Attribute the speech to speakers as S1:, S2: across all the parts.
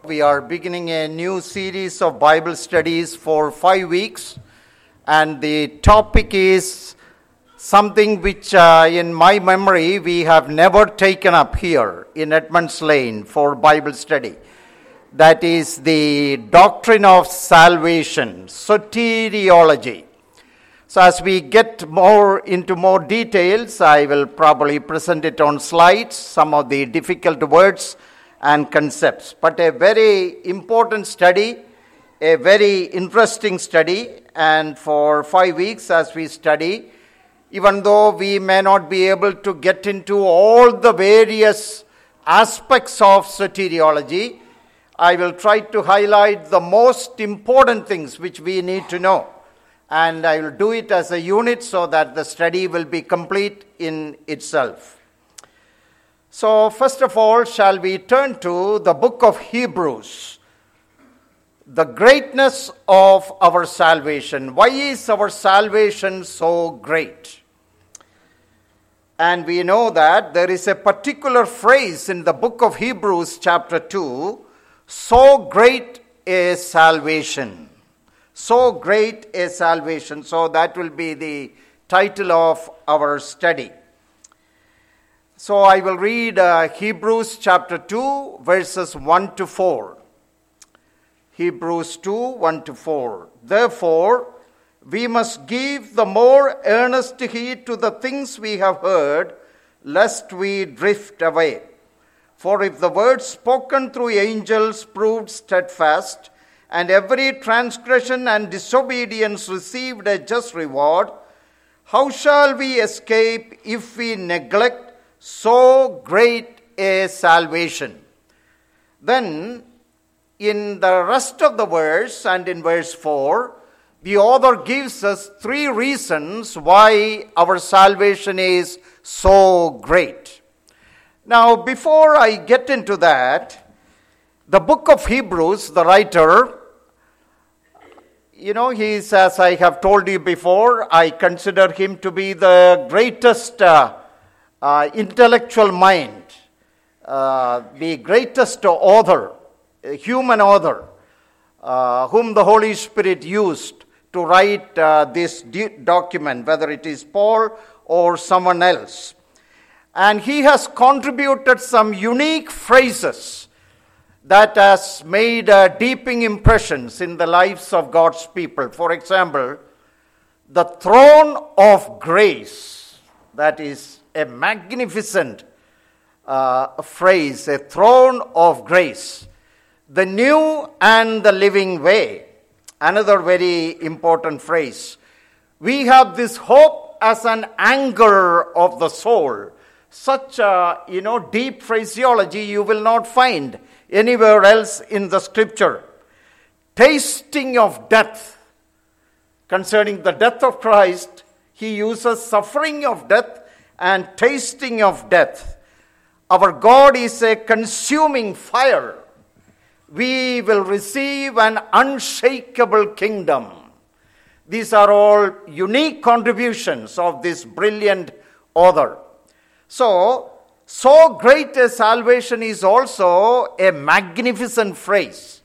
S1: We are beginning a new series of Bible studies for 5 weeks, and the topic is something which in my memory we have never taken up here in Edmonds Lane for Bible study. That is the doctrine of salvation, soteriology. So as we get into more details, I will probably present it on slides, some of the difficult words and concepts. But a very important study, a very interesting study, and for 5 weeks as we study, even though we may not be able to get into all the various aspects of soteriology, I will try to highlight the most important things which we need to know. And I will do it as a unit so that the study will be complete in itself. So first of all, shall we turn to the book of Hebrews, the greatness of our salvation. Why is our salvation so great? And we know that there is a particular phrase in the book of Hebrews chapter 2, so great is salvation. So great is salvation. So that will be the title of our study. So I will read Hebrews chapter 2, verses 1 to 4. Hebrews 2, 1 to 4. Therefore, we must give the more earnest heed to the things we have heard, lest we drift away. For if the word spoken through angels proved steadfast, and every transgression and disobedience received a just reward, how shall we escape if we neglect so great a salvation? Then, in the rest of the verse and in verse 4, the author gives us 3 reasons why our salvation is so great. Now, before I get into that, the book of Hebrews, the writer, he's, as I have told you before, I consider him to be the greatest intellectual mind, the greatest author, human author, whom the Holy Spirit used to write this document, whether it is Paul or someone else. And he has contributed some unique phrases that has made deepening impressions in the lives of God's people. For example, the throne of grace, that is a magnificent phrase, a throne of grace. The new and the living way, another very important phrase. We have this hope as an anchor of the soul. Such deep phraseology you will not find anywhere else in the scripture. Tasting of death. Concerning the death of Christ, he uses suffering of death and tasting of death. Our God is a consuming fire. We will receive an unshakable kingdom. These are all unique contributions of this brilliant author. So great a salvation is also a magnificent phrase.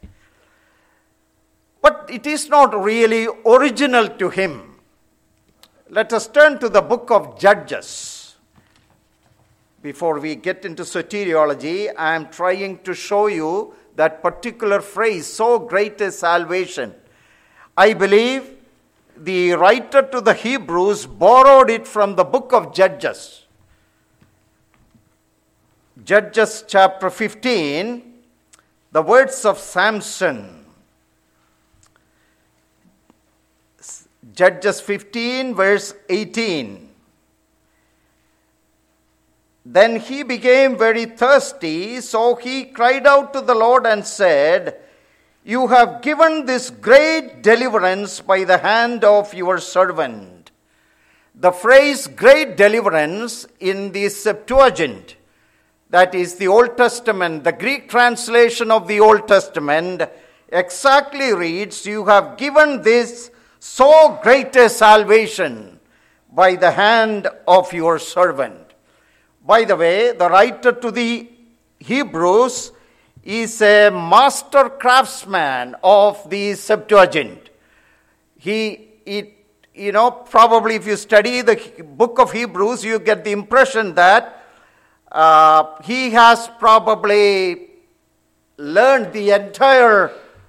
S1: But it is not really original to him. Let us turn to the book of Judges. Before we get into soteriology, I am trying to show you that particular phrase, so great a salvation. I believe the writer to the Hebrews borrowed it from the book of Judges. Judges chapter 15, the words of Samson. Judges 15, verse 18. Then he became very thirsty, so he cried out to the Lord and said, You have given this great deliverance by the hand of your servant. The phrase great deliverance in the Septuagint, that is the Old Testament, the Greek translation of the Old Testament, exactly reads, You have given this so great a salvation by the hand of your servant. By the way, the writer to the Hebrews is a master craftsman of the Septuagint. Probably if you study the book of Hebrews, you get the impression that he has probably learned the entire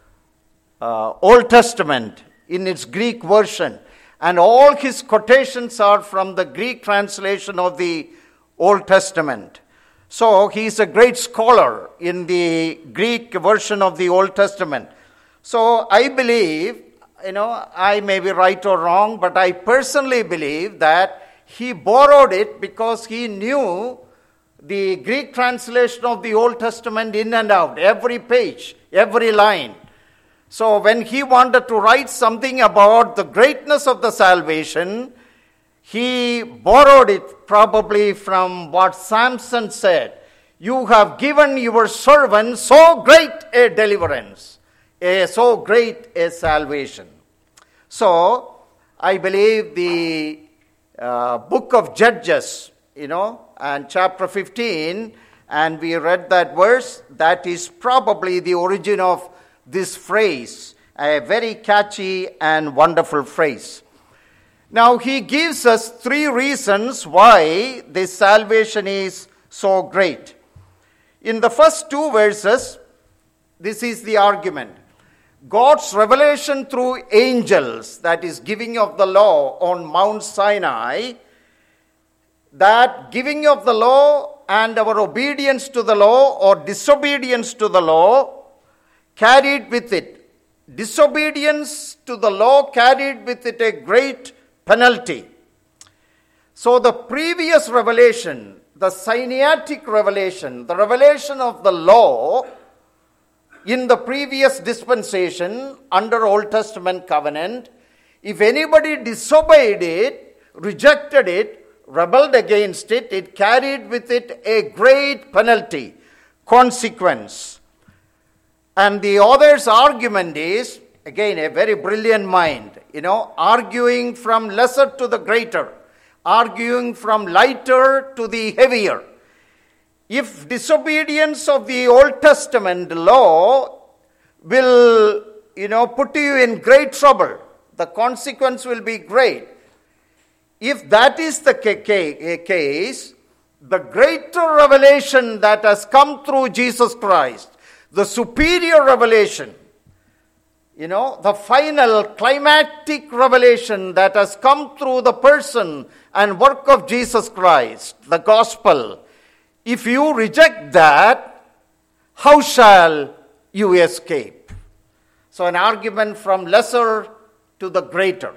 S1: Old Testament in its Greek version. And all his quotations are from the Greek translation of the Old Testament. So he is a great scholar in the Greek version of the Old Testament. So I believe, I may be right or wrong, but I personally believe that he borrowed it because he knew the Greek translation of the Old Testament in and out, every page, every line. So when he wanted to write something about the greatness of the salvation, he borrowed it probably from what Samson said. You have given your servant so great a deliverance, so great a salvation. So I believe the book of Judges, and chapter 15, and we read that verse, that is probably the origin of this phrase, a very catchy and wonderful phrase. Now, he gives us 3 reasons why this salvation is so great. In the first 2 verses, this is the argument. God's revelation through angels, that is giving of the law on Mount Sinai, that giving of the law and our obedience to the law or disobedience to the law carried with it. Disobedience to the law carried with it a great penalty. So the previous revelation, the Sinaitic revelation, the revelation of the law in the previous dispensation under Old Testament covenant, if anybody disobeyed it, rejected it, rebelled against it, it carried with it a great penalty, consequence. And the author's argument is, again, a very brilliant mind, arguing from lesser to the greater, arguing from lighter to the heavier. If disobedience of the Old Testament law will, put you in great trouble, the consequence will be great. If that is the case, the greater revelation that has come through Jesus Christ, the superior revelation, the final climactic revelation that has come through the person and work of Jesus Christ, the gospel, if you reject that, how shall you escape? So an argument from lesser to the greater.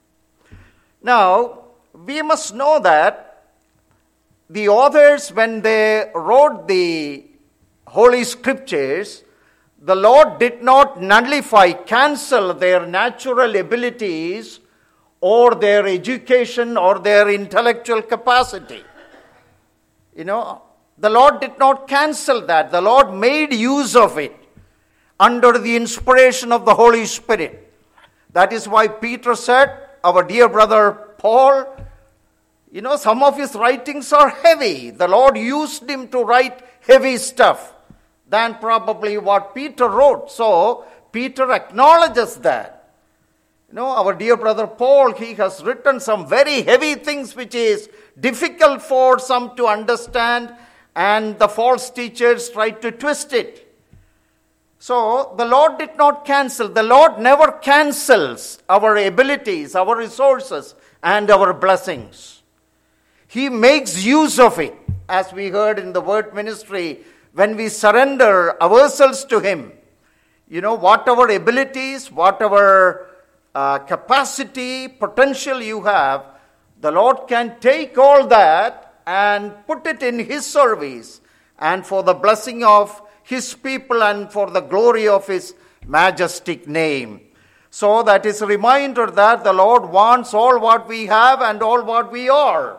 S1: Now, we must know that the authors, when they wrote the Holy Scriptures, the Lord did not nullify, cancel their natural abilities or their education or their intellectual capacity. The Lord did not cancel that. The Lord made use of it under the inspiration of the Holy Spirit. That is why Peter said, our dear brother Paul, some of his writings are heavy. The Lord used him to write heavy stuff than probably what Peter wrote. So Peter acknowledges that. Our dear brother Paul, he has written some very heavy things which is difficult for some to understand, and the false teachers try to twist it. So the Lord did not cancel. The Lord never cancels our abilities, our resources, and our blessings. He makes use of it, as we heard in the word ministry, when we surrender ourselves to Him. Whatever abilities, whatever capacity, potential you have, the Lord can take all that and put it in His service and for the blessing of His people and for the glory of His majestic name. So that is a reminder that the Lord wants all what we have and all what we are,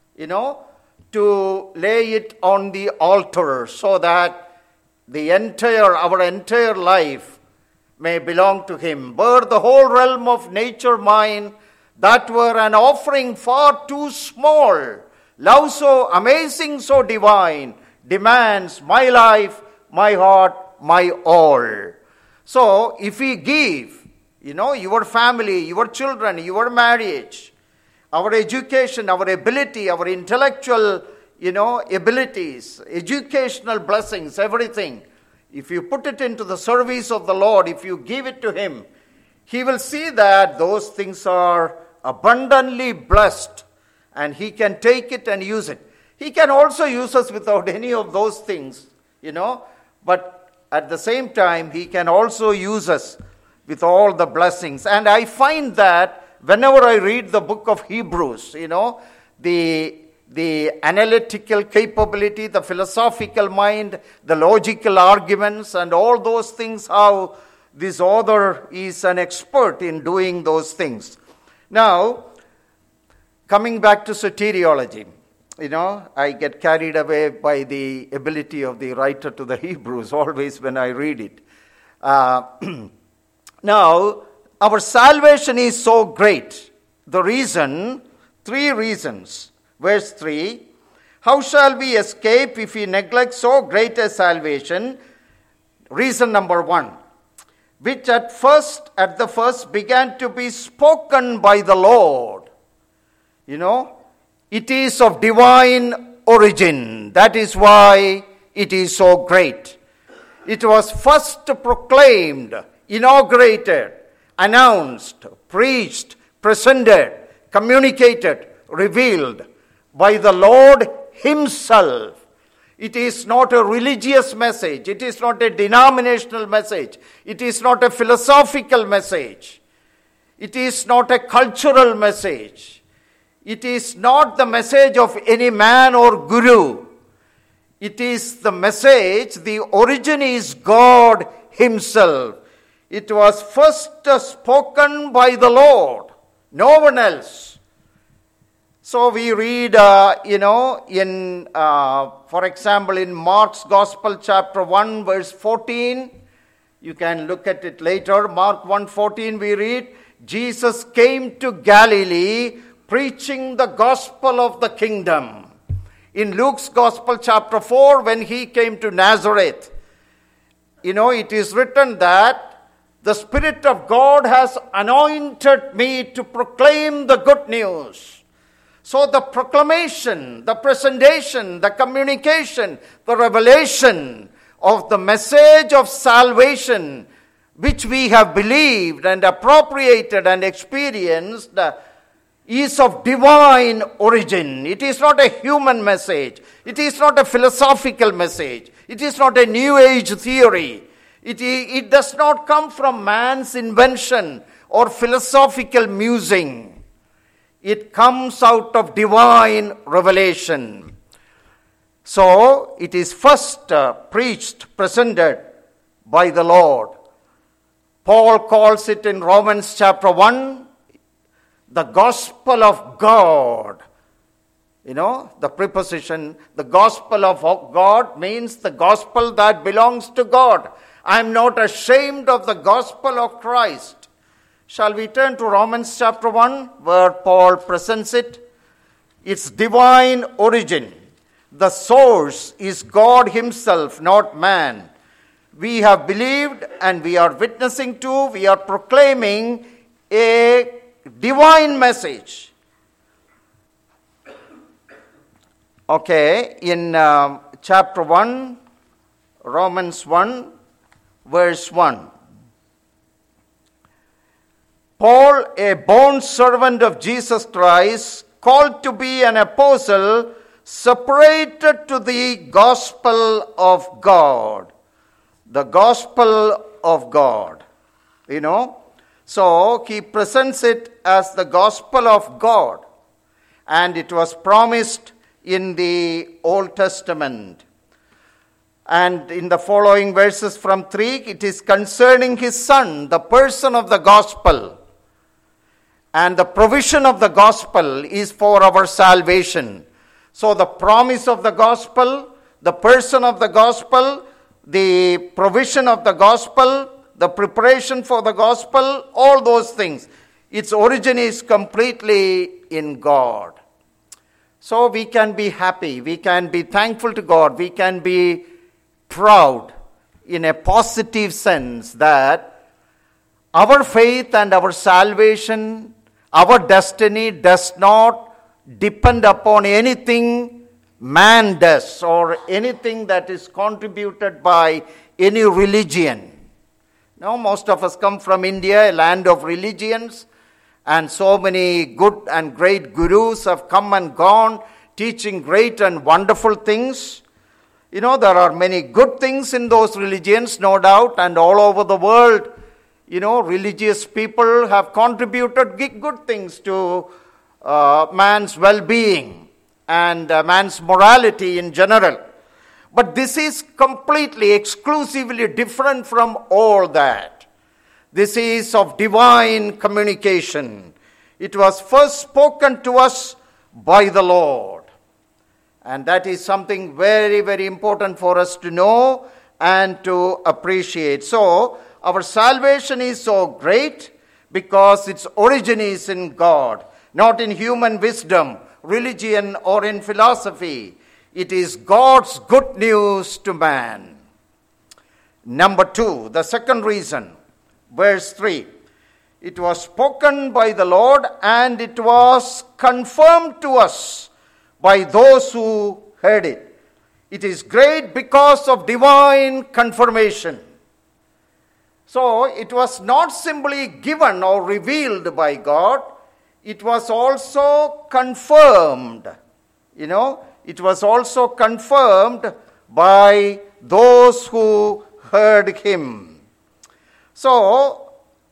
S1: to lay it on the altar so that our entire life may belong to Him. Were the whole realm of nature mine, that were an offering far too small. Love so amazing, so divine, demands my life, my heart, my all. So, if we give, your family, your children, your marriage, our education, our ability, our intellectual, abilities, educational blessings, everything, if you put it into the service of the Lord, if you give it to Him, He will see that those things are abundantly blessed, and He can take it and use it. He can also use us without any of those things, but at the same time, He can also use us with all the blessings. And I find that whenever I read the book of Hebrews, the analytical capability, the philosophical mind, the logical arguments, and all those things, how this author is an expert in doing those things. Now, coming back to soteriology, I get carried away by the ability of the writer to the Hebrews always when I read it. Now, our salvation is so great. The reason, 3 reasons. Verse 3, how shall we escape if we neglect so great a salvation? Reason number 1, which at the first began to be spoken by the Lord. It is of divine origin. That is why it is so great. It was first proclaimed, inaugurated, announced, preached, presented, communicated, revealed by the Lord Himself. It is not a religious message. It is not a denominational message. It is not a philosophical message. It is not a cultural message. It is not the message of any man or guru. It is the message, the origin is God Himself. It was first spoken by the Lord, no one else. So we read, for example, in Mark's Gospel, chapter 1, verse 14. You can look at it later. Mark 1:14, we read, Jesus came to Galilee preaching the gospel of the kingdom. In Luke's Gospel, chapter 4, when He came to Nazareth, it is written that the Spirit of God has anointed me to proclaim the good news. So the proclamation, the presentation, the communication, the revelation of the message of salvation, which we have believed and appropriated and experienced, is of divine origin. It is not a human message. It is not a philosophical message. It is not a New Age theory. It does not come from man's invention or philosophical musing. It comes out of divine revelation. So, it is first preached, presented by the Lord. Paul calls it in Romans chapter 1, the gospel of God. The preposition, the gospel of God means the gospel that belongs to God. I am not ashamed of the gospel of Christ. Shall we turn to Romans chapter 1, where Paul presents it? Its divine origin. The source is God Himself, not man. We have believed and we are witnessing to, we are proclaiming a divine message. Okay, in chapter 1, Romans 1, verse 1. Paul, a bond servant of Jesus Christ, called to be an apostle, separated to the gospel of God. The gospel of God. So he presents it as the gospel of God. And it was promised in the Old Testament. And in the following verses from 3, it is concerning His Son, the person of the gospel. And the provision of the gospel is for our salvation. So the promise of the gospel, the person of the gospel, the provision of the gospel, the preparation for the gospel, all those things. Its origin is completely in God. So we can be happy, we can be thankful to God, we can be proud in a positive sense that our faith and our salvation, our destiny does not depend upon anything man does or anything that is contributed by any religion. Now, most of us come from India, a land of religions, and so many good and great gurus have come and gone, teaching great and wonderful things. You know, there are many good things in those religions, no doubt, and all over the world, you know, religious people have contributed good things to man's well-being and man's morality in general. But this is completely, exclusively different from all that. This is of divine communication. It was first spoken to us by the Lord. And that is something very, very important for us to know and to appreciate. So, our salvation is so great because its origin is in God, not in human wisdom, religion, or in philosophy. It is God's good news to man. Number 2, the second reason, verse 3. It was spoken by the Lord and it was confirmed to us by those who heard it. It is great because of divine confirmation. So, it was not simply given or revealed by God, it was also confirmed. You know, it was also confirmed by those who heard him. So,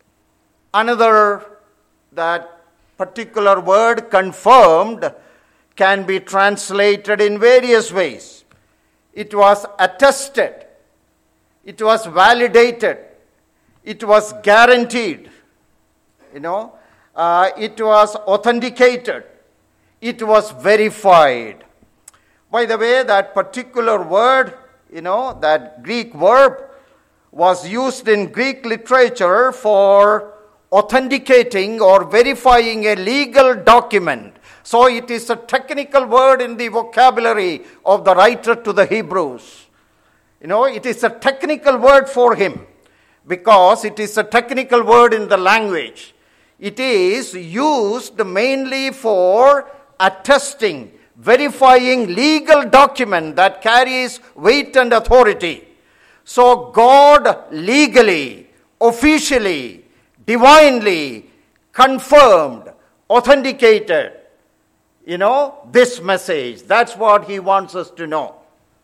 S1: that particular word, confirmed, can be translated in various ways. It was attested, it was validated, it was guaranteed, it was authenticated, it was verified. By the way, that particular word, that Greek verb was used in Greek literature for authenticating or verifying a legal document. So it is a technical word in the vocabulary of the writer to the Hebrews. It is a technical word for him because it is a technical word in the language. It is used mainly for attesting, verifying legal document that carries weight and authority. So God legally, officially, divinely confirmed, authenticated, this message. That's what he wants us to know.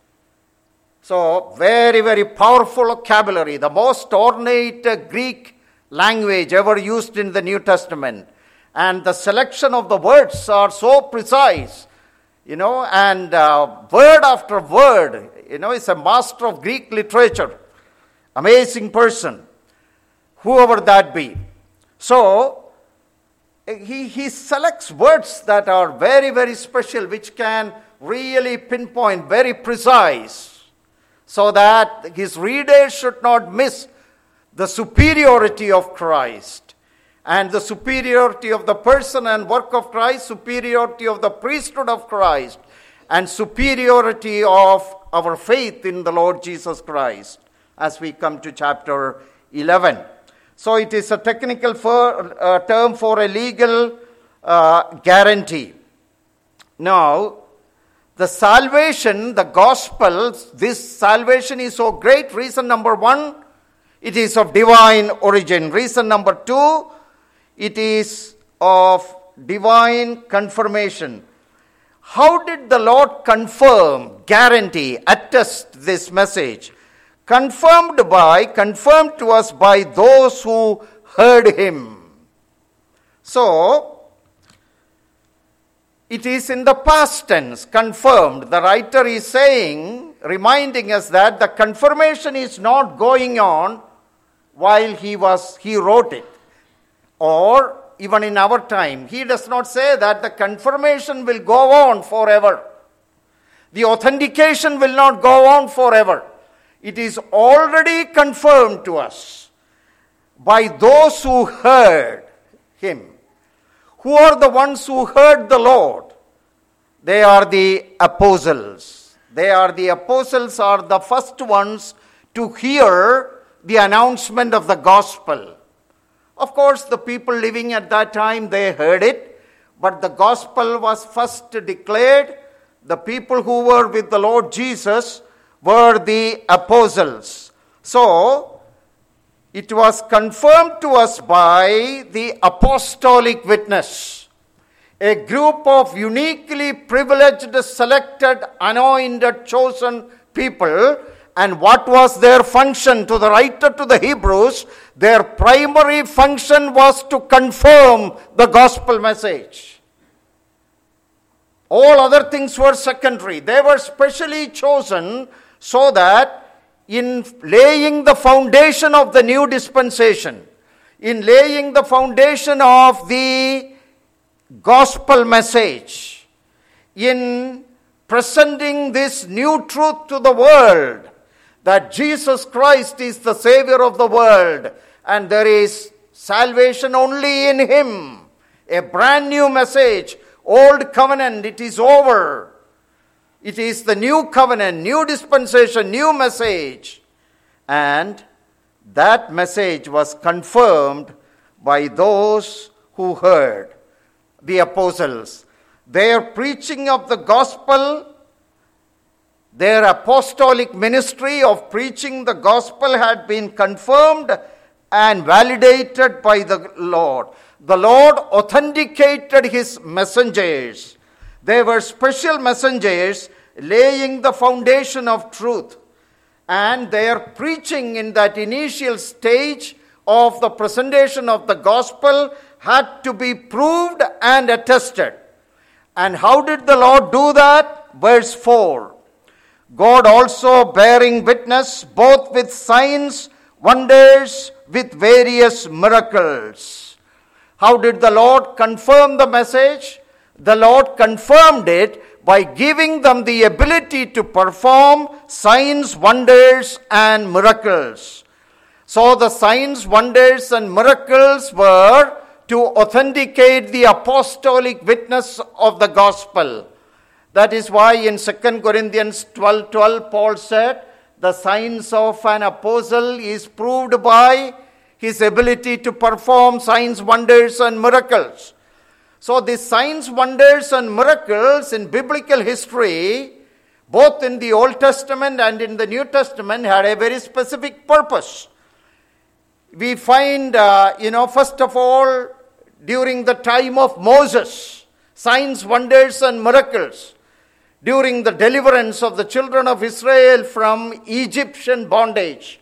S1: So, very, very powerful vocabulary, the most ornate Greek language ever used in the New Testament. And the selection of the words are so precise, and word after word, is a master of Greek literature. Amazing person, whoever that be. So, he selects words that are very, very special, which can really pinpoint, very precise, so that his readers should not miss the superiority of Christ and the superiority of the person and work of Christ, superiority of the priesthood of Christ, and superiority of our faith in the Lord Jesus Christ as we come to chapter 11. So it is a technical term for a legal guarantee. Now, the salvation, the gospel, this salvation is so great. Reason number 1, it is of divine origin. Reason number 2, it is of divine confirmation. How did the Lord confirm, guarantee, attest this message? Confirmed to us by those who heard him. So, it is in the past tense, confirmed. The writer is saying, reminding us that the confirmation is not going on while he wrote it. Or even in our time, he does not say that the confirmation will go on forever. The authentication will not go on forever. It is already confirmed to us by those who heard him. Who are the ones who heard the Lord? They are the apostles. The apostles are the first ones to hear the announcement of the gospel. Of course, the people living at that time, they heard it, but the gospel was first declared. The people who were with the Lord Jesus were the apostles. So, it was confirmed to us by the apostolic witness, a group of uniquely privileged, selected, anointed, chosen people. And what was their function? To the writer to the Hebrews, their primary function was to confirm the gospel message. All other things were secondary. They were specially chosen so that in laying the foundation of the new dispensation, in laying the foundation of the gospel message, in presenting this new truth to the world, that Jesus Christ is the Savior of the world and there is salvation only in Him. A brand new message. Old covenant, it is over. It is the new covenant, new dispensation, new message. And that message was confirmed by those who heard, the apostles. Their preaching of the gospel, their apostolic ministry of preaching the gospel had been confirmed and validated by the Lord. The Lord authenticated His messengers. They were special messengers laying the foundation of truth. And their preaching in that initial stage of the presentation of the gospel had to be proved and attested. And how did the Lord do that? Verse 4. God also bearing witness both with signs, wonders, with various miracles. How did the Lord confirm the message? The Lord confirmed it by giving them the ability to perform signs, wonders, and miracles. So the signs, wonders, and miracles were to authenticate the apostolic witness of the gospel. That is why in 2 Corinthians 12:12, Paul said, the signs of an apostle is proved by his ability to perform signs, wonders, and miracles. So these signs, wonders, and miracles in biblical history, both in the Old Testament and in the New Testament, had a very specific purpose. We find, first of all, during the time of Moses, signs, wonders, and miracles. During the deliverance of the children of Israel from Egyptian bondage.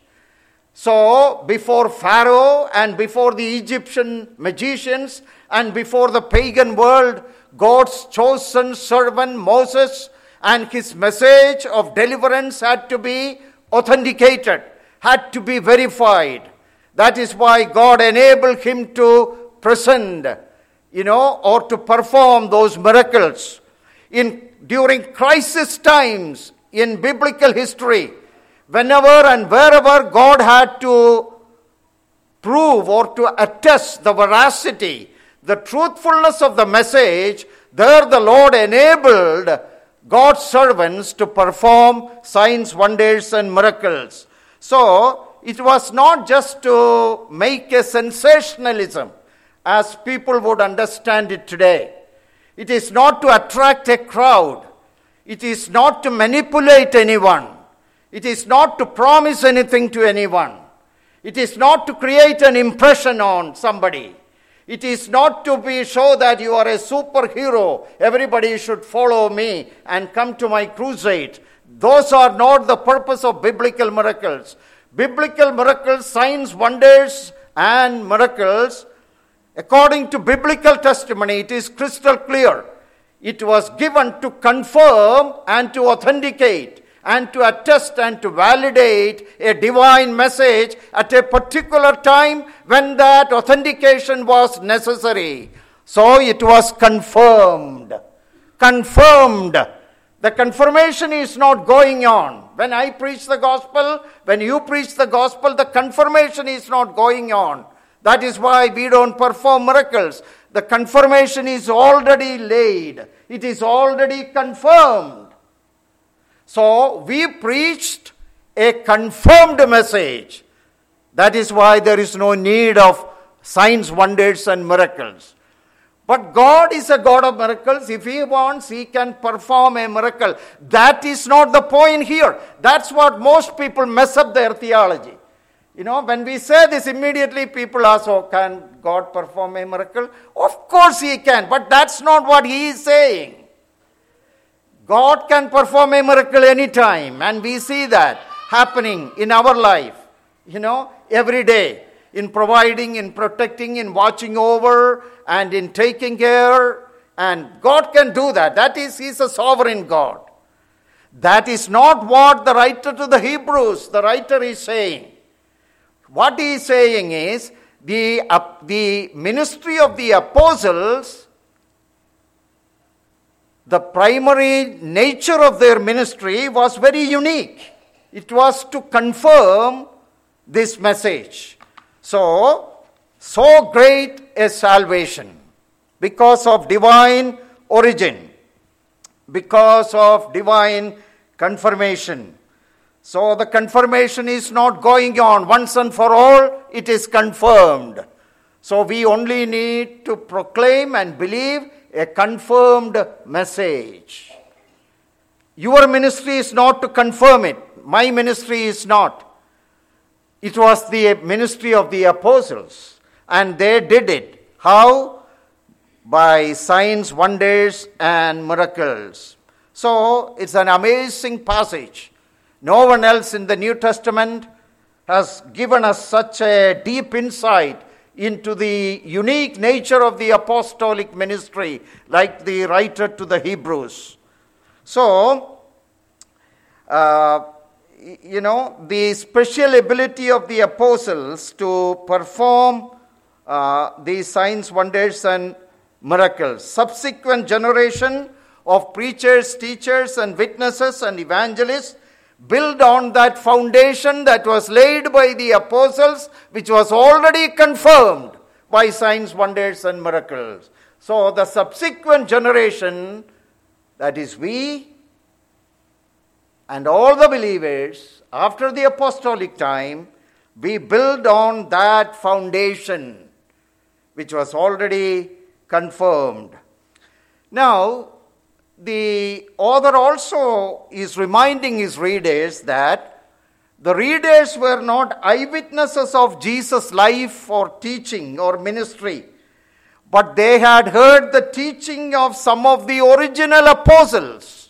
S1: So, before Pharaoh and before the Egyptian magicians and before the pagan world, God's chosen servant Moses and his message of deliverance had to be authenticated, had to be verified. That is why God enabled him to present, or to perform those miracles. During crisis times in biblical history, whenever and wherever God had to prove or to attest the veracity, the truthfulness of the message, there the Lord enabled God's servants to perform signs, wonders, and miracles. So, it was not just to make a sensationalism, as people would understand it today. It is not to attract a crowd. It is not to manipulate anyone. It is not to promise anything to anyone. It is not to create an impression on somebody. It is not to show that you are a superhero. Everybody should follow me and come to my crusade. Those are not the purpose of biblical miracles. Biblical miracles, signs, wonders, and miracles, according to biblical testimony, it is crystal clear. It was given to confirm and to authenticate and to attest and to validate a divine message at a particular time when that authentication was necessary. So it was confirmed. Confirmed. The confirmation is not going on. When I preach the gospel, when you preach the gospel, the confirmation is not going on. That is why we don't perform miracles. The confirmation is already laid. It is already confirmed. So we preached a confirmed message. That is why there is no need of signs, wonders, and miracles. But God is a God of miracles. If He wants, He can perform a miracle. That is not the point here. That's what most people mess up their theology. When we say this, immediately people ask, oh, can God perform a miracle? Of course He can, but that's not what He is saying. God can perform a miracle anytime, and we see that happening in our life, every day. In providing, in protecting, in watching over, and in taking care. And God can do that. That is, He's a sovereign God. That is not what the writer to the Hebrews, the writer is saying. What he is saying is, the ministry of the apostles, the primary nature of their ministry was very unique. It was to confirm this message. So great a salvation because of divine origin, because of divine confirmation. So the confirmation is not going on once and for all, it is confirmed. So we only need to proclaim and believe a confirmed message. Your ministry is not to confirm it. My ministry is not. It was the ministry of the apostles, and they did it. How? By signs, wonders, and miracles. So, it's an amazing passage. No one else in the New Testament has given us such a deep insight into the unique nature of the apostolic ministry, like the writer to the Hebrews. So, the special ability of the apostles to perform these signs, wonders, and miracles. Subsequent generation of preachers, teachers, and witnesses and evangelists build on that foundation that was laid by the apostles, which was already confirmed by signs, wonders, and miracles. So the subsequent generation, that is we, and all the believers, after the apostolic time, we build on that foundation which was already confirmed. Now, the author also is reminding his readers that the readers were not eyewitnesses of Jesus' life or teaching or ministry, but they had heard the teaching of some of the original apostles.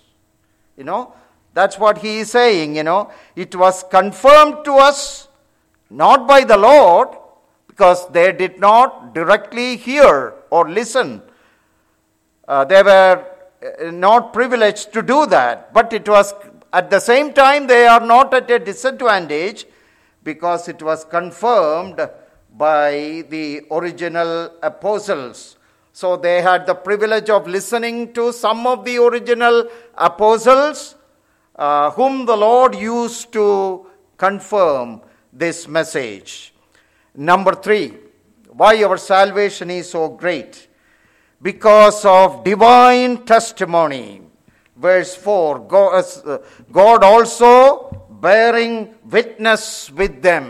S1: That's what he is saying, It was confirmed to us, not by the Lord, because they did not directly hear or listen. They were not privileged to do that. But it was, at the same time, they are not at a disadvantage, because it was confirmed by the original apostles. So they had the privilege of listening to some of the original apostles, whom the Lord used to confirm this message. Number 3, why our salvation is so great? Because of divine testimony. Verse 4, God also bearing witness with them.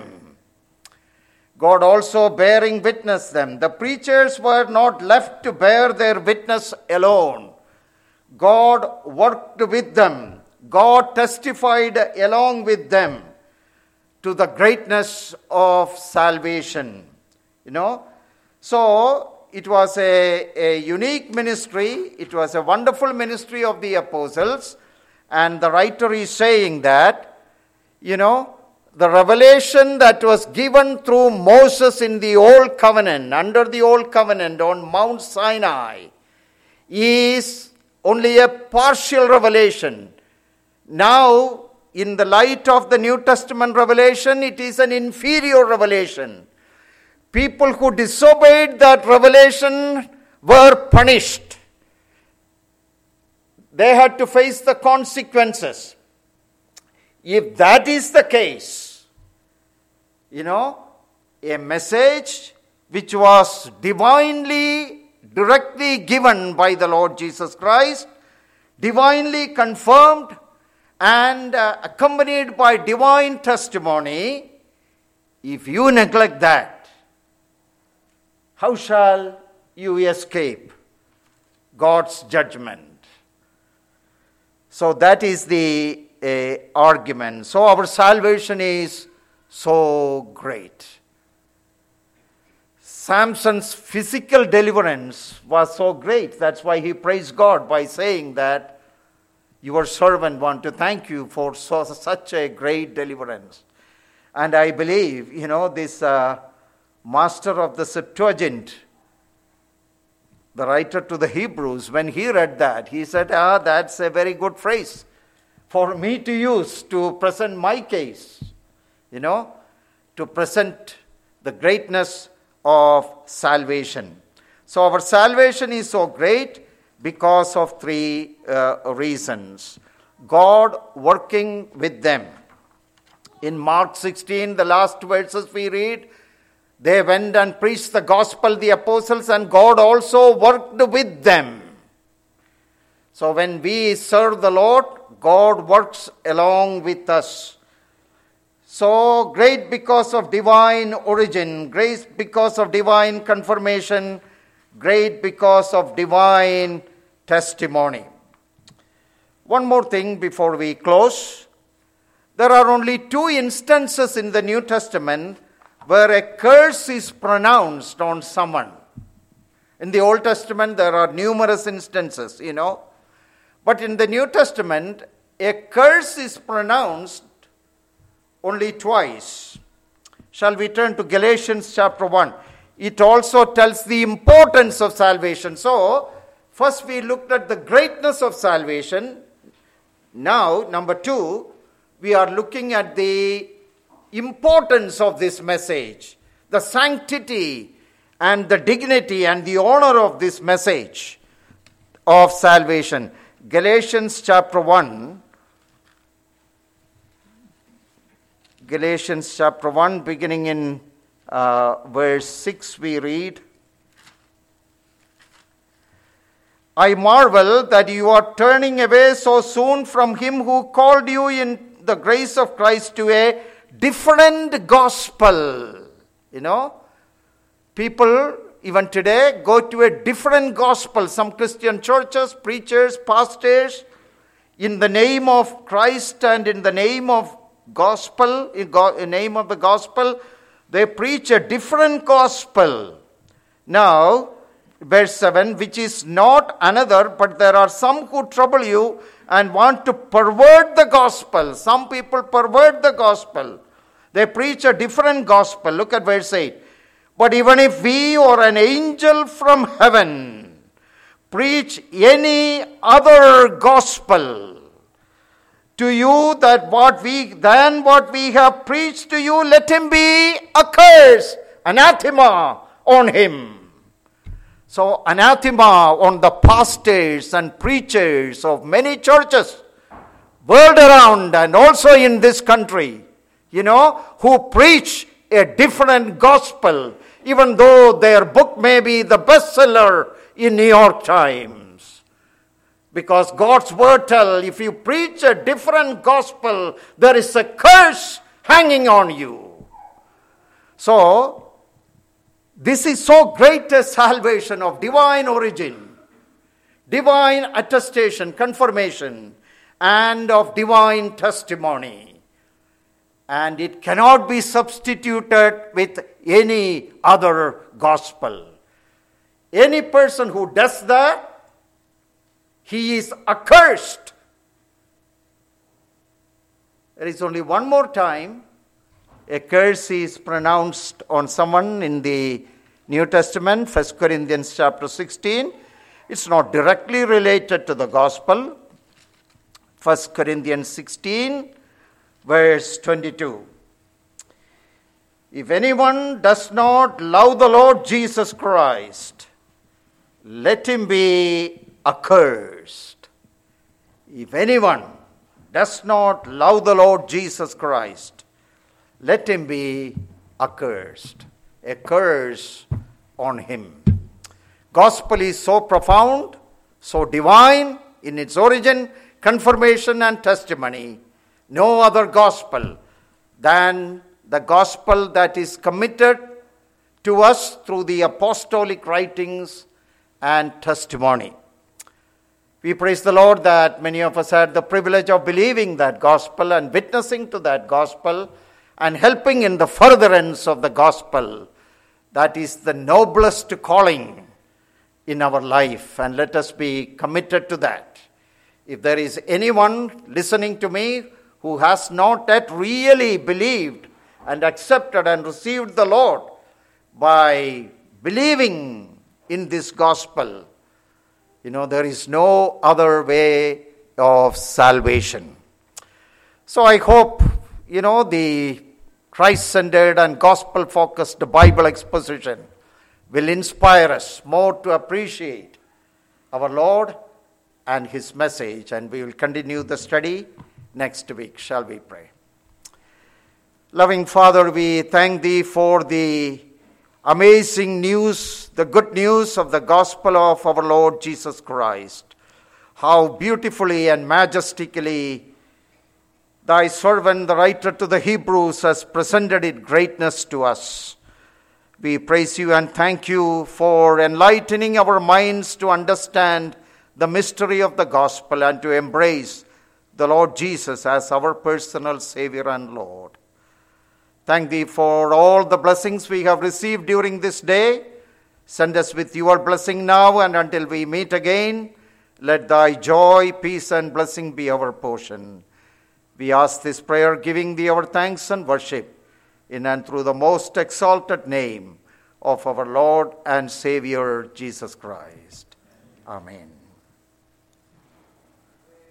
S1: God also bearing witness them. The preachers were not left to bear their witness alone. God worked with them. God testified along with them to the greatness of salvation. So it was a unique ministry. It was a wonderful ministry of the apostles. And the writer is saying that, the revelation that was given through Moses in the Old Covenant, under the Old Covenant on Mount Sinai, is only a partial revelation. Now, in the light of the New Testament revelation, it is an inferior revelation. People who disobeyed that revelation were punished. They had to face the consequences. If that is the case, a message which was divinely, directly given by the Lord Jesus Christ, divinely confirmed, and accompanied by divine testimony, if you neglect that, how shall you escape God's judgment? So that is the argument. So our salvation is so great. Samson's physical deliverance was so great. That's why he praised God by saying that your servant want to thank you for such a great deliverance. And I believe, this master of the Septuagint, the writer to the Hebrews, when he read that, he said, that's a very good phrase for me to use to present my case, to present the greatness of salvation. So our salvation is so great because of three reasons. God working with them. In Mark 16, the last verses we read, they went and preached the gospel, the apostles, and God also worked with them. So when we serve the Lord, God works along with us. So great because of divine origin, great because of divine confirmation, great because of divine testimony. One more thing before we close. There are only 2 instances in the New Testament where a curse is pronounced on someone. In the Old Testament, there are numerous instances, But in the New Testament, a curse is pronounced only twice. Shall we turn to Galatians chapter 1? It also tells the importance of salvation. So, first we looked at the greatness of salvation. Now, number 2, we are looking at the importance of this message, the sanctity and the dignity and the honor of this message of salvation. Galatians chapter 1. Galatians chapter 1, beginning in verse 6, we read, I marvel that you are turning away so soon from him who called you in the grace of Christ to a different gospel. People even today go to a different gospel. Some Christian churches, preachers, pastors, in the name of Christ and in the name of gospel, in name of the gospel, they preach a different gospel. Now, verse 7, which is not another, but there are some who trouble you and want to pervert the gospel. Some people pervert the gospel. They preach a different gospel. Look at verse 8. But even if we or an angel from heaven preach any other gospel to you than what we have preached to you, let him be accursed, anathema on him. So anathema on the pastors and preachers of many churches world around and also in this country, who preach a different gospel, even though their book may be the bestseller in New York Times. Because God's word tells, if you preach a different gospel, there is a curse hanging on you. So, this is so great a salvation of divine origin, divine attestation, confirmation, and of divine testimony. And it cannot be substituted with any other gospel. Any person who does that, he is accursed. There is only one more time a curse is pronounced on someone in the New Testament, 1 Corinthians chapter 16. It's not directly related to the gospel. 1 Corinthians 16, verse 22. If anyone does not love the Lord Jesus Christ, let him be accursed. If anyone does not love the Lord Jesus Christ, let him be accursed. A curse on him. Gospel is so profound, so divine in its origin, confirmation, and testimony. No other gospel than the gospel that is committed to us through the apostolic writings and testimony. We praise the Lord that many of us had the privilege of believing that gospel and witnessing to that gospel and helping in the furtherance of the gospel. That is the noblest calling in our life, and let us be committed to that. If there is anyone listening to me who has not yet really believed and accepted and received the Lord by believing in this gospel, there is no other way of salvation. So I hope, the Christ-centered and gospel-focused Bible exposition will inspire us more to appreciate our Lord and His message. And we will continue the study next week. Shall we pray? Loving Father, we thank Thee for the amazing news, the good news of the gospel of our Lord Jesus Christ. How beautifully and majestically Thy servant, the writer to the Hebrews, has presented its greatness to us. We praise You and thank You for enlightening our minds to understand the mystery of the gospel and to embrace the Lord Jesus as our personal Savior and Lord. Thank Thee for all the blessings we have received during this day. Send us with Your blessing now, and until we meet again, let Thy joy, peace, and blessing be our portion. We ask this prayer, giving Thee our thanks and worship, in and through the most exalted name of our Lord and Savior, Jesus Christ. Amen.